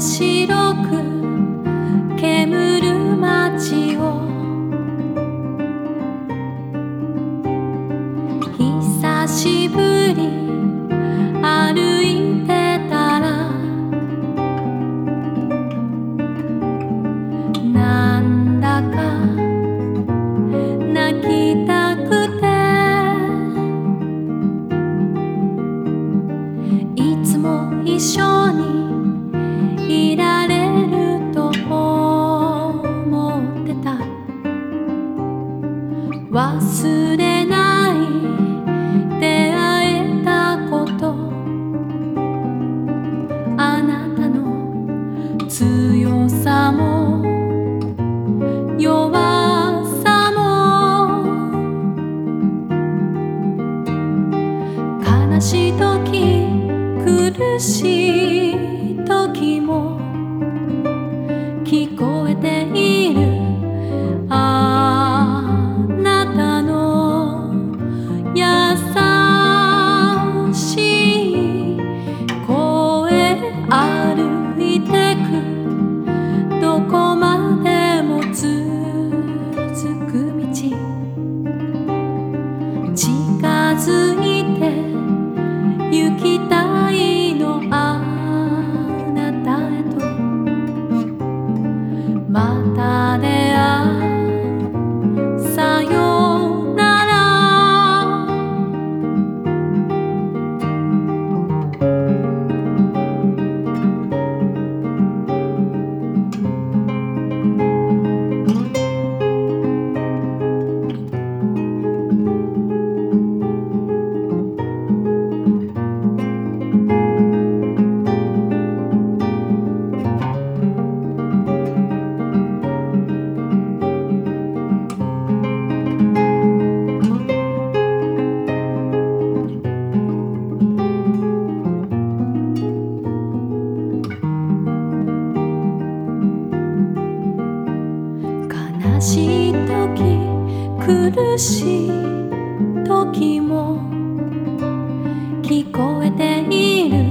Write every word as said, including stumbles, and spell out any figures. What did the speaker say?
白く煙る街を久しぶり歩いてたらなんだか泣きたくていつも一緒にいられると思ってた忘れない出会えたことあなたの強さも弱さも悲しい時苦しい時も聞こえているあなたの優しい声歩いてくどこまでも続く道近づいて行きたいのあなたへとまた出会うさよなら悲しい時苦しい時も聞こえている